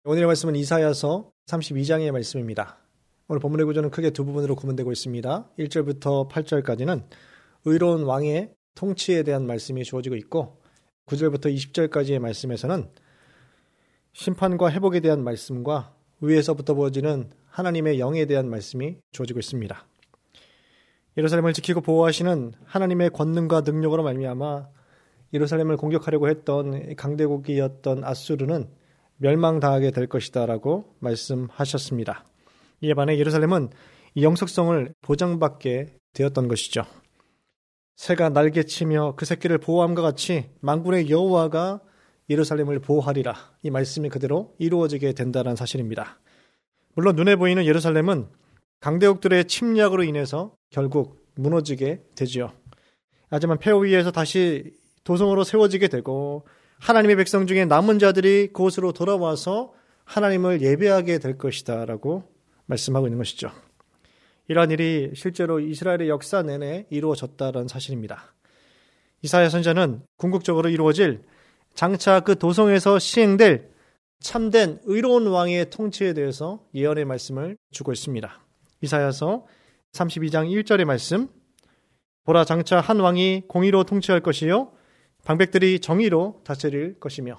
오늘의 말씀은 이사야서 32장의 말씀입니다. 오늘 본문의 구조는 크게 두 부분으로 구분되고 있습니다. 1절부터 8절까지는 의로운 왕의 통치에 대한 말씀이 주어지고 있고 9절부터 20절까지의 말씀에서는 심판과 회복에 대한 말씀과 위에서부터 부어지는 하나님의 영에 대한 말씀이 주어지고 있습니다. 예루살렘을 지키고 보호하시는 하나님의 권능과 능력으로 말미암아 예루살렘을 공격하려고 했던 강대국이었던 아수르는 멸망당하게 될 것이다 라고 말씀하셨습니다. 이에 반해 예루살렘은 이 영속성을 보장받게 되었던 것이죠. 새가 날개치며 그 새끼를 보호함과 같이 만군의 여호와가 예루살렘을 보호하리라. 이 말씀이 그대로 이루어지게 된다는 사실입니다. 물론 눈에 보이는 예루살렘은 강대국들의 침략으로 인해서 결국 무너지게 되지요. 하지만 폐허 위에서 다시 도성으로 세워지게 되고 하나님의 백성 중에 남은 자들이 그곳으로 돌아와서 하나님을 예배하게 될 것이다 라고 말씀하고 있는 것이죠. 이러한 일이 실제로 이스라엘의 역사 내내 이루어졌다는 사실입니다. 이사야 선지자는 궁극적으로 이루어질 장차 그 도성에서 시행될 참된 의로운 왕의 통치에 대해서 예언의 말씀을 주고 있습니다. 이사야서 32장 1절의 말씀, 보라 장차 한 왕이 공의로 통치할 것이요 방백들이 정의로 다스릴 것이며.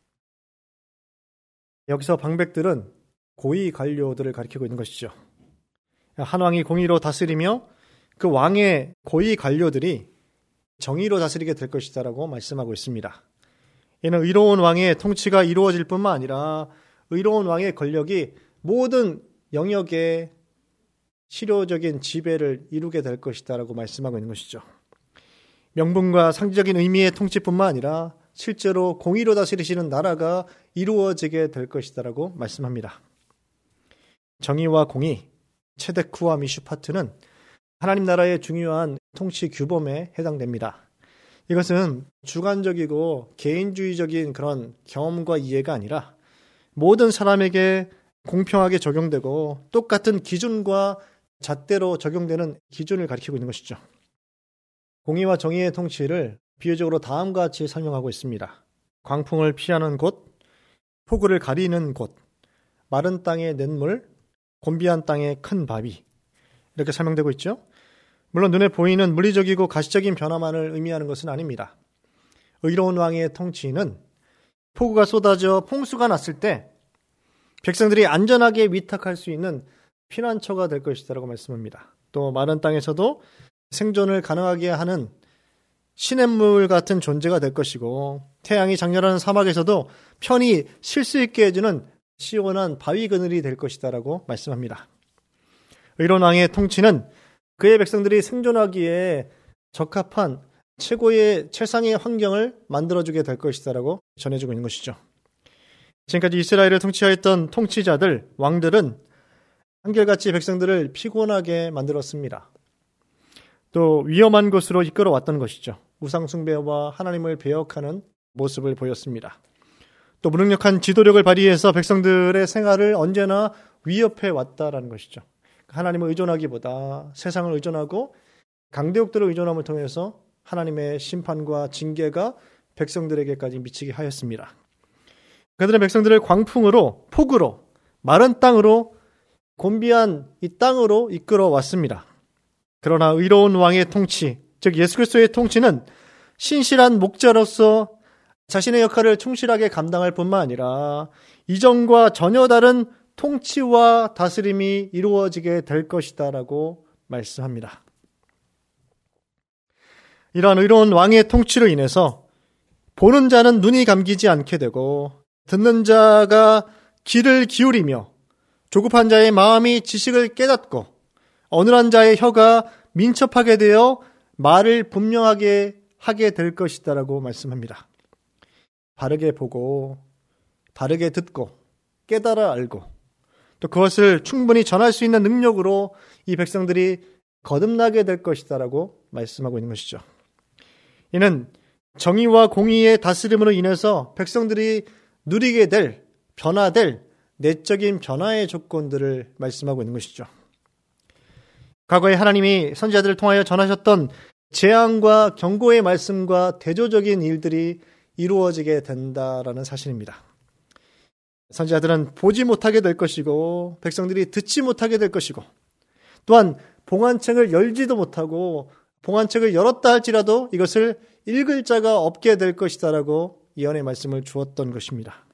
여기서 방백들은 고위 관료들을 가리키고 있는 것이죠. 한 왕이 공의로 다스리며 그 왕의 고위 관료들이 정의로 다스리게 될 것이다 라고 말씀하고 있습니다. 이는 의로운 왕의 통치가 이루어질 뿐만 아니라 의로운 왕의 권력이 모든 영역에 실효적인 지배를 이루게 될 것이다 라고 말씀하고 있는 것이죠. 명분과 상징적인 의미의 통치뿐만 아니라 실제로 공의로 다스리시는 나라가 이루어지게 될 것이다 라고 말씀합니다. 정의와 공의, 체데크와 미슈파트는 하나님 나라의 중요한 통치 규범에 해당됩니다. 이것은 주관적이고 개인주의적인 그런 경험과 이해가 아니라 모든 사람에게 공평하게 적용되고 똑같은 기준과 잣대로 적용되는 기준을 가리키고 있는 것이죠. 공의와 정의의 통치를 비유적으로 다음과 같이 설명하고 있습니다. 광풍을 피하는 곳, 폭우를 가리는 곳, 마른 땅의 냇물, 곤비한 땅의 큰 바위, 이렇게 설명되고 있죠. 물론 눈에 보이는 물리적이고 가시적인 변화만을 의미하는 것은 아닙니다. 의로운 왕의 통치는 폭우가 쏟아져 홍수가 났을 때 백성들이 안전하게 위탁할 수 있는 피난처가 될 것이라고 말씀합니다. 또 마른 땅에서도 생존을 가능하게 하는 시냇물 같은 존재가 될 것이고 태양이 장렬하는 사막에서도 편히 쉴 수 있게 해주는 시원한 바위 그늘이 될 것이다 라고 말씀합니다. 의로운 왕의 통치는 그의 백성들이 생존하기에 적합한 최상의 환경을 만들어주게 될 것이다 라고 전해주고 있는 것이죠. 지금까지 이스라엘을 통치하였던 통치자들, 왕들은 한결같이 백성들을 피곤하게 만들었습니다. 또 위험한 곳으로 이끌어왔던 것이죠. 우상숭배와 하나님을 배역하는 모습을 보였습니다. 또 무능력한 지도력을 발휘해서 백성들의 생활을 언제나 위협해 왔다라는 것이죠. 하나님을 의존하기보다 세상을 의존하고 강대국들을 의존함을 통해서 하나님의 심판과 징계가 백성들에게까지 미치게 하였습니다. 그들은 백성들을 광풍으로, 폭우로, 마른 땅으로, 곤비한 이 땅으로 이끌어 왔습니다. 그러나 의로운 왕의 통치, 즉 예수 그리스도의 통치는 신실한 목자로서 자신의 역할을 충실하게 감당할 뿐만 아니라 이전과 전혀 다른 통치와 다스림이 이루어지게 될 것이다 라고 말씀합니다. 이러한 의로운 왕의 통치로 인해서 보는 자는 눈이 감기지 않게 되고 듣는 자가 귀를 기울이며 조급한 자의 마음이 지식을 깨닫고 어눌한 자의 혀가 민첩하게 되어 말을 분명하게 하게 될 것이다 라고 말씀합니다. 바르게 보고 바르게 듣고 깨달아 알고 또 그것을 충분히 전할 수 있는 능력으로 이 백성들이 거듭나게 될 것이다 라고 말씀하고 있는 것이죠. 이는 정의와 공의의 다스림으로 인해서 백성들이 누리게 될 변화될 내적인 변화의 조건들을 말씀하고 있는 것이죠. 과거에 하나님이 선지자들을 통하여 전하셨던 재앙과 경고의 말씀과 대조적인 일들이 이루어지게 된다라는 사실입니다. 선지자들은 보지 못하게 될 것이고 백성들이 듣지 못하게 될 것이고 또한 봉안책을 열지도 못하고 봉안책을 열었다 할지라도 이것을 읽을 자가 없게 될 것이다라고 예언의 말씀을 주었던 것입니다.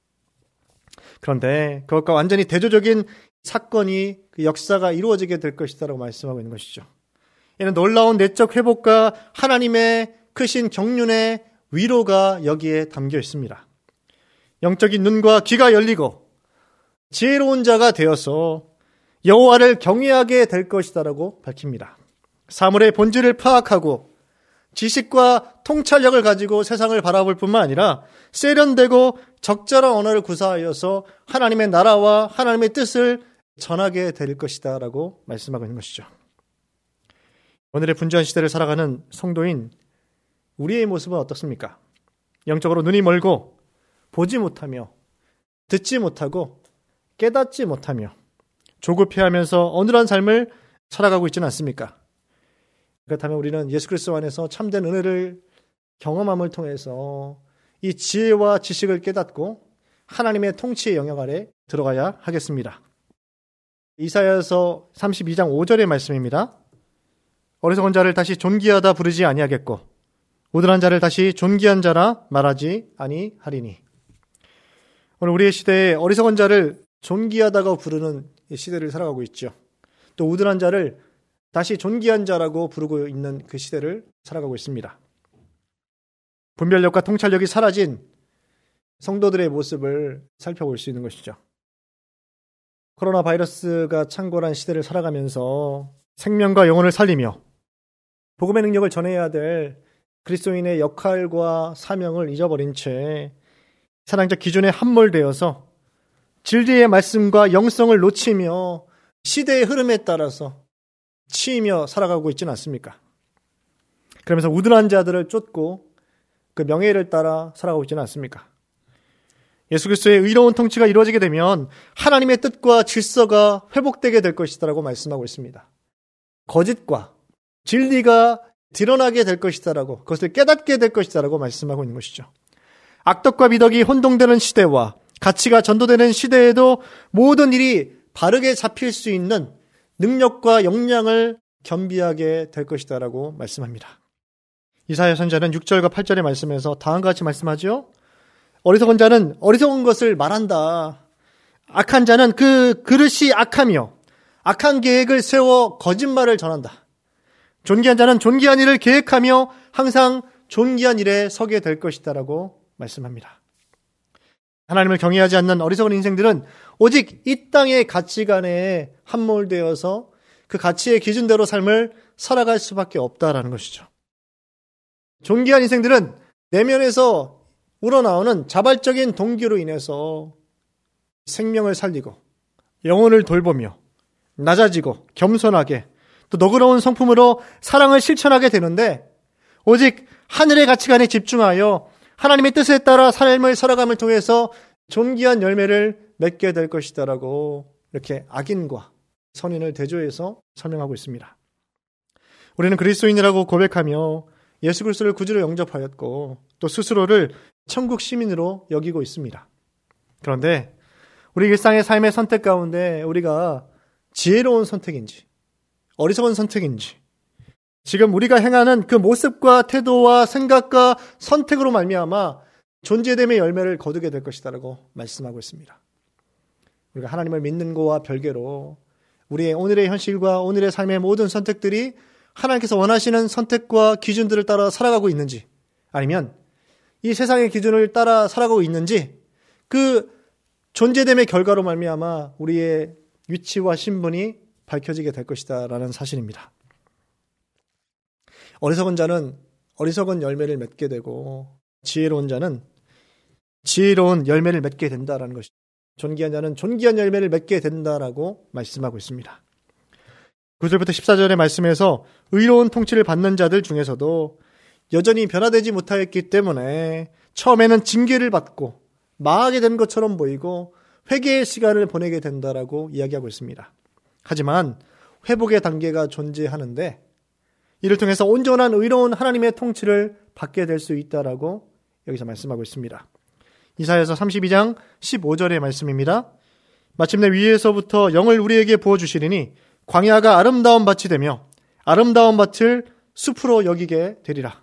그런데 그것과 완전히 대조적인 사건이 그 역사가 이루어지게 될 것이다라고 말씀하고 있는 것이죠. 이는 놀라운 내적 회복과 하나님의 크신 경륜의 위로가 여기에 담겨 있습니다. 영적인 눈과 귀가 열리고 지혜로운 자가 되어서 여호와를 경외하게 될 것이다라고 밝힙니다. 사물의 본질을 파악하고 지식과 통찰력을 가지고 세상을 바라볼 뿐만 아니라 세련되고 적절한 언어를 구사하여서 하나님의 나라와 하나님의 뜻을 전하게 될 것이다라고 말씀하고 있는 것이죠. 오늘의 분주한 시대를 살아가는 성도인 우리의 모습은 어떻습니까? 영적으로 눈이 멀고 보지 못하며 듣지 못하고 깨닫지 못하며 조급해하면서 어눌한 삶을 살아가고 있지는 않습니까? 그렇다면 우리는 예수 그리스도 안에서 참된 은혜를 경험함을 통해서 이 지혜와 지식을 깨닫고 하나님의 통치의 영역 아래 들어가야 하겠습니다. 이사야서 32장 5절의 말씀입니다. 어리석은 자를 다시 존귀하다 부르지 아니하겠고 우둔한 자를 다시 존귀한 자라 말하지 아니하리니. 오늘 우리의 시대에 어리석은 자를 존귀하다고 부르는 시대를 살아가고 있죠. 또 우둔한 자를 다시 존귀한 자라고 부르고 있는 그 시대를 살아가고 있습니다. 분별력과 통찰력이 사라진 성도들의 모습을 살펴볼 수 있는 것이죠. 코로나 바이러스가 창궐한 시대를 살아가면서 생명과 영혼을 살리며 복음의 능력을 전해야 될 그리스도인의 역할과 사명을 잊어버린 채 사랑적 기준에 함몰되어서 진리의 말씀과 영성을 놓치며 시대의 흐름에 따라서 치이며 살아가고 있지는 않습니까? 그러면서 우둔한 자들을 쫓고 그 명예를 따라 살아가고 있지는 않습니까? 예수 그리스도의 의로운 통치가 이루어지게 되면 하나님의 뜻과 질서가 회복되게 될 것이다라고 말씀하고 있습니다. 거짓과 진리가 드러나게 될 것이다라고, 그것을 깨닫게 될 것이다라고 말씀하고 있는 것이죠. 악덕과 미덕이 혼동되는 시대와 가치가 전도되는 시대에도 모든 일이 바르게 잡힐 수 있는 능력과 역량을 겸비하게 될 것이다라고 말씀합니다. 이사야 선지자는 6절과 8절의 말씀에서 다음과 같이 말씀하죠. 어리석은 자는 어리석은 것을 말한다. 악한 자는 그 그릇이 악하며 악한 계획을 세워 거짓말을 전한다. 존귀한 자는 존귀한 일을 계획하며 항상 존귀한 일에 서게 될 것이다라고 말씀합니다. 하나님을 경외하지 않는 어리석은 인생들은 오직 이 땅의 가치관에 함몰되어서 그 가치의 기준대로 삶을 살아갈 수밖에 없다라는 것이죠. 존귀한 인생들은 내면에서 우러나오는 자발적인 동기로 인해서 생명을 살리고 영혼을 돌보며 낮아지고 겸손하게 또 너그러운 성품으로 사랑을 실천하게 되는데 오직 하늘의 가치관에 집중하여 하나님의 뜻에 따라 삶을 살아감을 통해서 존귀한 열매를 맺게 될 것이다라고 이렇게 악인과 선인을 대조해서 설명하고 있습니다. 우리는 그리스도인이라고 고백하며 예수 그리스도를 구주로 영접하였고 또 스스로를 천국 시민으로 여기고 있습니다. 그런데 우리 일상의 삶의 선택 가운데 우리가 지혜로운 선택인지 어리석은 선택인지 지금 우리가 행하는 그 모습과 태도와 생각과 선택으로 말미암아 존재됨의 열매를 거두게 될 것이다라고 말씀하고 있습니다. 우리가 하나님을 믿는 것과 별개로 우리의 오늘의 현실과 오늘의 삶의 모든 선택들이 하나님께서 원하시는 선택과 기준들을 따라 살아가고 있는지 아니면 이 세상의 기준을 따라 살아가고 있는지 그 존재됨의 결과로 말미암아 우리의 위치와 신분이 밝혀지게 될 것이다라는 사실입니다. 어리석은 자는 어리석은 열매를 맺게 되고 지혜로운 자는 지혜로운 열매를 맺게 된다라는 것이죠. 존귀한 자는 존귀한 열매를 맺게 된다라고 말씀하고 있습니다. 9절부터 14절의 말씀에서 의로운 통치를 받는 자들 중에서도 여전히 변화되지 못하였기 때문에 처음에는 징계를 받고 망하게 된 것처럼 보이고 회개의 시간을 보내게 된다라고 이야기하고 있습니다. 하지만 회복의 단계가 존재하는데 이를 통해서 온전한 의로운 하나님의 통치를 받게 될 수 있다라고 여기서 말씀하고 있습니다. 이사야서 32장 15절의 말씀입니다. 마침내 위에서부터 영을 우리에게 부어주시리니 광야가 아름다운 밭이 되며 아름다운 밭을 숲으로 여기게 되리라.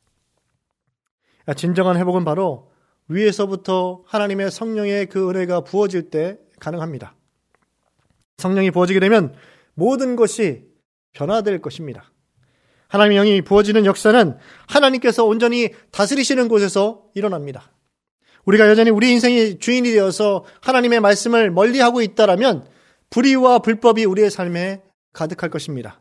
진정한 회복은 바로 위에서부터 하나님의 성령의 그 은혜가 부어질 때 가능합니다. 성령이 부어지게 되면 모든 것이 변화될 것입니다. 하나님의 영이 부어지는 역사는 하나님께서 온전히 다스리시는 곳에서 일어납니다. 우리가 여전히 우리 인생의 주인이 되어서 하나님의 말씀을 멀리하고 있다라면 불의와 불법이 우리의 삶에 가득할 것입니다.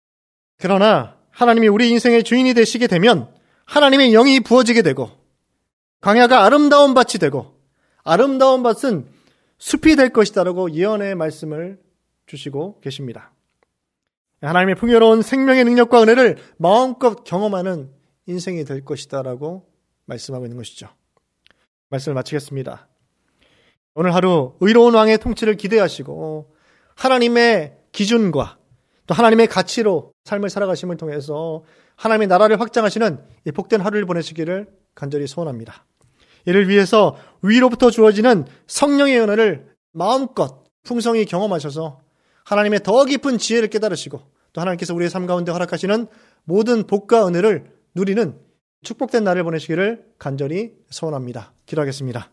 그러나 하나님이 우리 인생의 주인이 되시게 되면 하나님의 영이 부어지게 되고 광야가 아름다운 밭이 되고 아름다운 밭은 숲이 될 것이다라고 예언의 말씀을 주시고 계십니다. 하나님의 풍요로운 생명의 능력과 은혜를 마음껏 경험하는 인생이 될 것이다라고 말씀하고 있는 것이죠. 말씀을 마치겠습니다. 오늘 하루 의로운 왕의 통치를 기대하시고 하나님의 기준과 또 하나님의 가치로 삶을 살아가심을 통해서 하나님의 나라를 확장하시는 이 복된 하루를 보내시기를 간절히 소원합니다. 이를 위해서 위로부터 주어지는 성령의 은혜를 마음껏 풍성히 경험하셔서 하나님의 더 깊은 지혜를 깨달으시고 또 하나님께서 우리의 삶 가운데 허락하시는 모든 복과 은혜를 누리는 축복된 날을 보내시기를 간절히 소원합니다. 기도하겠습니다.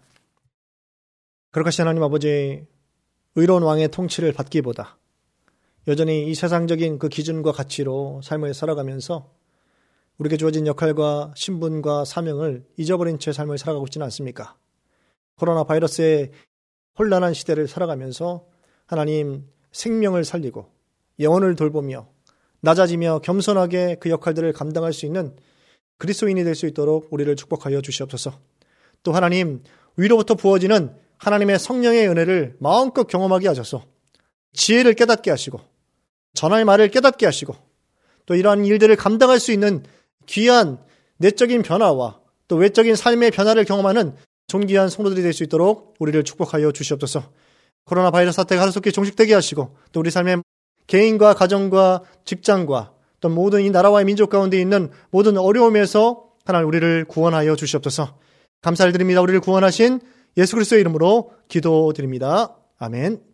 거룩하신 하나님 아버지, 의로운 왕의 통치를 받기보다 여전히 이 세상적인 그 기준과 가치로 삶을 살아가면서 우리에게 주어진 역할과 신분과 사명을 잊어버린 채 삶을 살아가고 있지는 않습니까? 코로나 바이러스의 혼란한 시대를 살아가면서 하나님 생명을 살리고 영혼을 돌보며 낮아지며 겸손하게 그 역할들을 감당할 수 있는 그리스도인이 될 수 있도록 우리를 축복하여 주시옵소서. 또 하나님 위로부터 부어지는 하나님의 성령의 은혜를 마음껏 경험하게 하셔서 지혜를 깨닫게 하시고 전할 말을 깨닫게 하시고 또 이러한 일들을 감당할 수 있는 귀한 내적인 변화와 또 외적인 삶의 변화를 경험하는 존귀한 성도들이 될 수 있도록 우리를 축복하여 주시옵소서. 코로나 바이러스 사태가 하루속히 종식되게 하시고 또 우리 삶의 개인과 가정과 직장과 또 모든 이 나라와의 민족 가운데 있는 모든 어려움에서 하나님 우리를 구원하여 주시옵소서. 감사를 드립니다. 우리를 구원하신 예수 그리스도의 이름으로 기도드립니다. 아멘.